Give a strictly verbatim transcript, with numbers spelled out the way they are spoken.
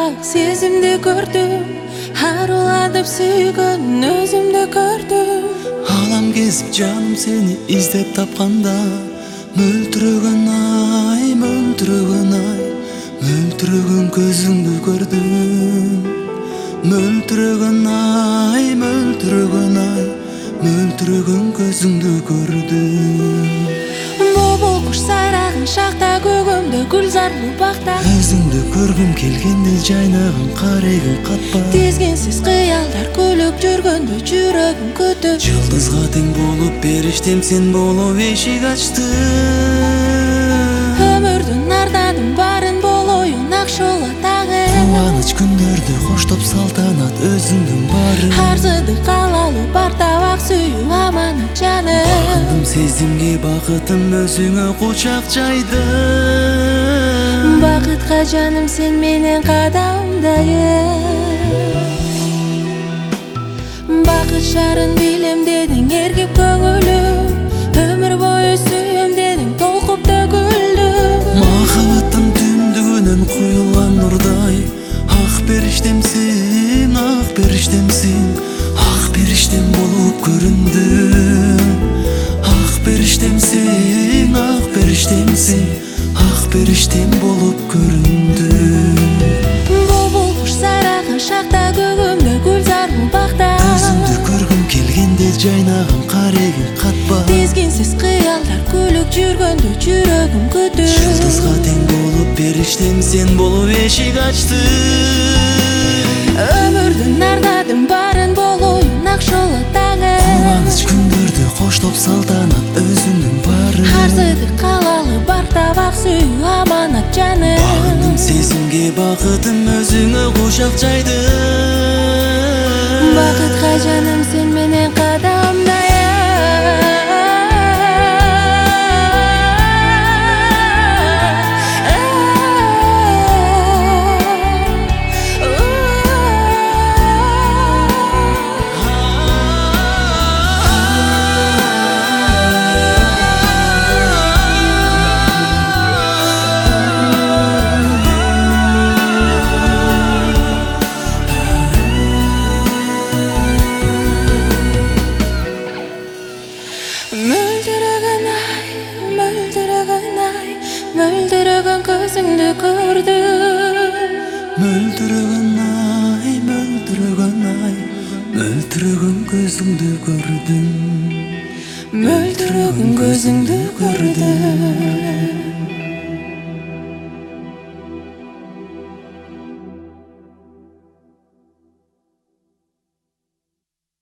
сезимди көрдүм, аруладып сүйгөн өзүмдү көрдүм. Алам кезип жаным сени издеп тапканда, мөлтүрөгөн ай, мөлтүрөгөн ай, мөлтүрөгөн көзүңдү көрдүм. Мөлтүрөгөн ай, мөлтүрөгөн ай, мөлтүрөгөн көзүңдү көрдүм. Бобол куш сайраган шакта, көгөмдө гүлзарлуу бакта, Өзүңдү көргүм келгенде жайнаган карегим катпа. тизгинсиз кыялдар күлүп жүргөндө жүрөгүм күтүп. Жылдызга тең болуп периштем сен болуп эшик ачтың. Өмүрдүн ардадым барын болоюн акшола тагы. Кубаныч күндөрдү коштоп салтанат өзүңдүн барын. Арзыды калалуу бартабак сүйүү аманат жаным. Багындым сезимге, бакытым өзүңө кучак жайдым. Бакытка жаным сен менен кадамдайым. Бакыт шарын билем дедиң эргип көңүлүм, өмүр бою сүйөм дедиң толкуп төгүлдүм. Махабаттын түндүгүнөн куюлган нурдай, ак периштемсиң, ак периштемсиң, ак периштем болуп көрүндүм. Ак периштемсиң, ак периштемсиң, ак периштем болуп көрүндүм. Бобол куш сайраган шакта, көгөмдө гүлзарлуу бакта, Өзүңдү көргүм келгенде жайнаган карегим катпа. тизгинсиз кыялдар күлүп жүргөндө жүрөгүм күтүп. Жылдызга тең болуп периштем сен болуп эшик ачтың. Өмүрдүн ардадым барын болоюн акшола тагы. Кубаныч күндөрдү коштоп салтанат өзүңдүн барын. Арзыды калалы бартабак сүйүү аманат жаным. Багындым сезимге, бакытым өзүңө кучак жайдым. Бакытка жаным сен менен кадамдайым. Мөлдүрөгөн ай, мөлдүрөгөн ай, мөлдүрөгөн көзүңдү көрдүм. Мөлдүрөгөн ай, мөлдүрөгөн ай, мөлдүрөгөн көзүңдү көрдүм. Мөлдүрөгөн көзүңдү көрдүм.